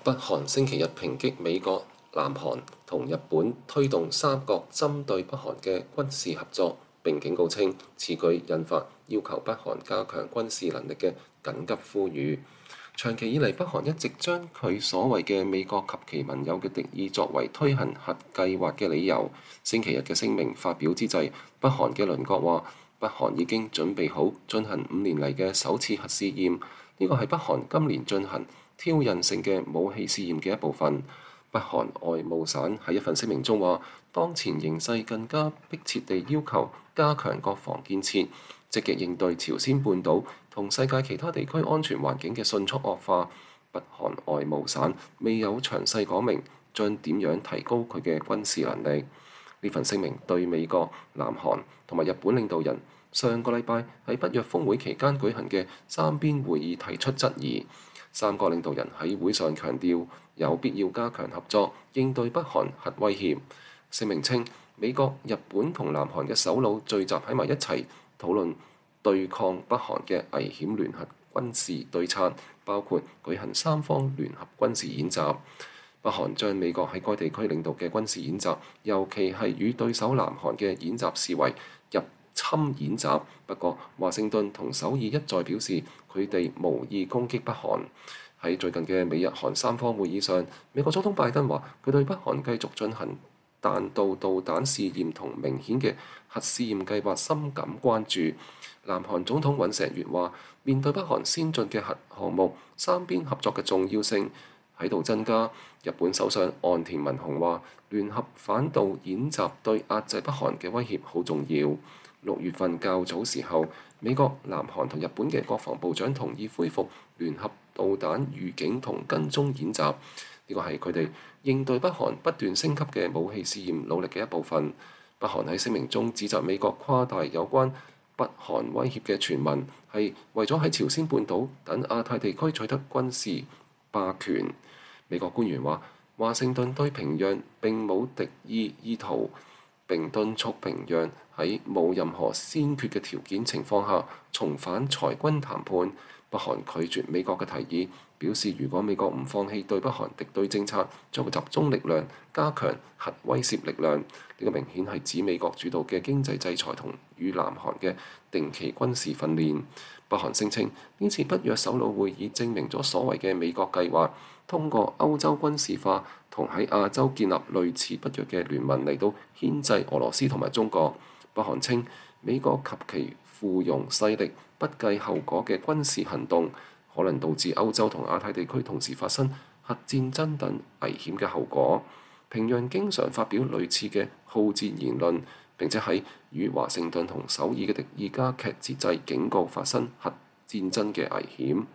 北韓星期日抨擊美國、南韓同日本推動三國針對北韓嘅軍事合作，並警告稱此舉引發要求北韓加強軍事能力嘅緊急呼籲。長期以嚟，北韓一直將佢所謂嘅美國及其盟友嘅敵意作為推行核計劃嘅理由。星期日嘅聲明發表之際，北韓嘅鄰國話，北韓已經準備好進行5年嚟嘅首次核試驗，呢個係北韓今年進行挑釁性嘅武器試驗嘅一部分。北韓外務省喺一份聲明中話，當前形勢更加迫切地要求加強國防建設，積極應對朝鮮半島同世界其他地區安全環境嘅迅速惡化。北韓外務省未有詳細講明將點樣提高佢嘅軍事能力。呢份聲明對美國、南韓同埋日本領導人上個禮拜喺北約峰會期間舉行嘅三邊會議提出質疑。三個領導人喺會上強調有必要加強合作，應對北韓核威脅。聲明稱，美國、日本同南韓嘅首腦聚集喺埋一齊，討論對抗北韓嘅危險聯合軍事對策，包括舉行三方聯合軍事演習。北韓將美國喺該地區領導嘅軍事演習，尤其係與對手南韓嘅演習視為入侵演習。不過，華盛頓同首爾一再表示佢哋無意攻擊北韓。喺最近嘅美日韓三方會議上，美國總統拜登話佢對北韓繼續進行彈道導彈試驗同明顯嘅核試驗計劃深感關注。南韓總統尹錫悅話，面對北韓先進嘅核項目，三邊合作嘅重要性喺度增加。日本首相岸田文雄話，聯合反導演習對壓制北韓嘅威脅好重要。6月份較早時候，美國、南韓同日本嘅國防部長同意恢復聯合導彈預警同跟蹤演習，呢個係佢哋應對北韓不斷升級嘅武器試驗努力嘅一部分。北韓喺聲明中指責美國誇大有關北韓威脅嘅傳聞，係為咗喺朝鮮半島等亞太地區取得軍事霸權。美國官員話，華盛頓對平壤並冇敵意圖，並敦促平壤喺冇任何先決嘅條件情況下重返裁軍談判。北韓拒絕美國嘅提議，表示如果美國唔放棄對北韓敵對政策，將會集中力量加強核威懾力量。呢個明顯係指美國主導嘅經濟制裁同與南韓嘅定期軍事訓練。北韓聲稱呢次北約首腦會議證明咗所謂嘅美國計劃，通過歐洲軍事化同喺亞洲建立類似北約嘅聯盟嚟到牽制俄羅斯同埋中國。北韓稱美國及其附庸勢力不計後果嘅軍事行動，可能導致歐洲同亞太地區同時發生核戰爭等危險嘅後果。平壤經常發表類似嘅好戰言論，並且喺與華盛頓同首爾嘅敵意加劇之際警告發生核戰爭嘅危險。